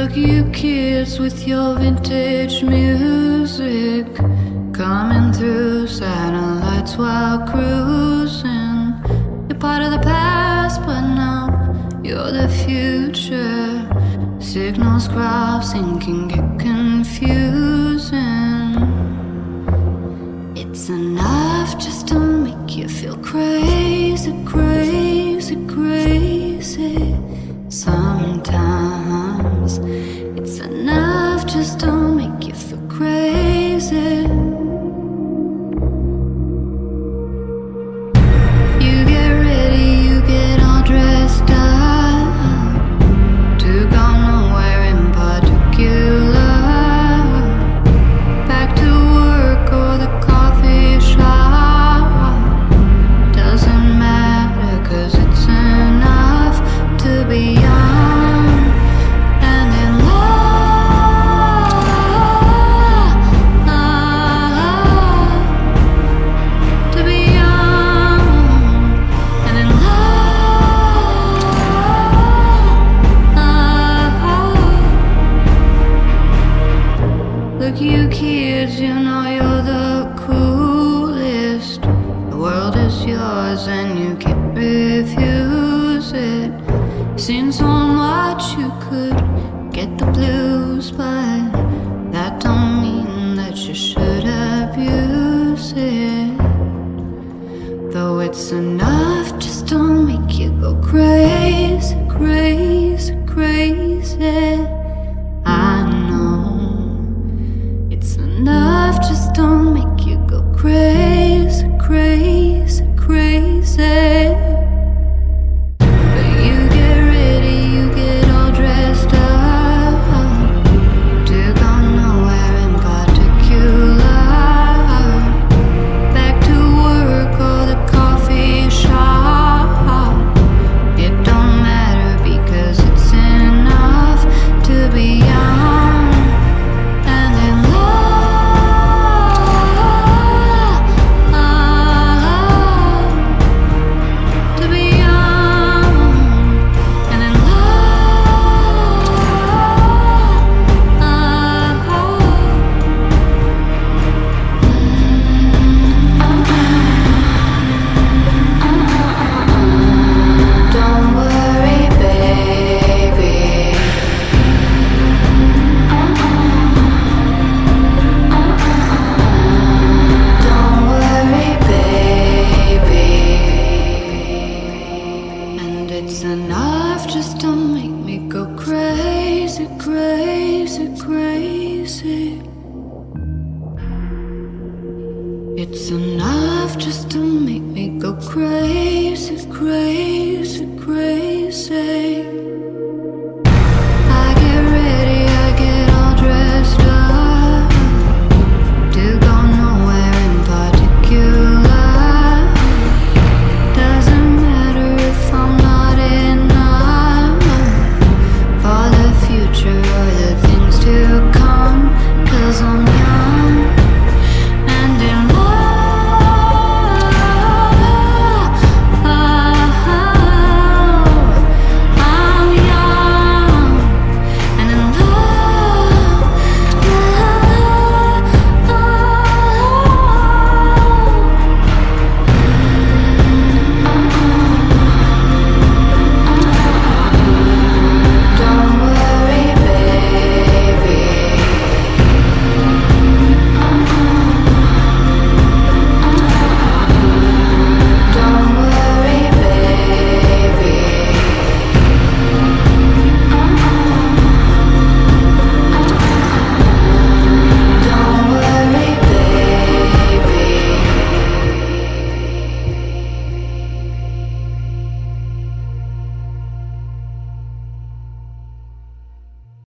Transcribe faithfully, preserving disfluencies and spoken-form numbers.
Look, you kids with your vintage music, coming through satellites while cruising. You're part of the past, but now you're the future. Signals crossing can get confusing. It's enough just to make you feel crazy, crazy, crazy. Sometimes it's enough just to make you feel crazy. You get ready, you get all dressed up to go nowhere in particular. Back to work or the coffee shop, doesn't matter, 'cause it's enough to be young and in love, to be young and in love. Look, you kids, you know you're the coolest. The world is yours and you can't refuse it. Seen so much you could get the blues, but that don't mean that you should abuse it. Though it's enough just to make you go crazy, crazy, crazy.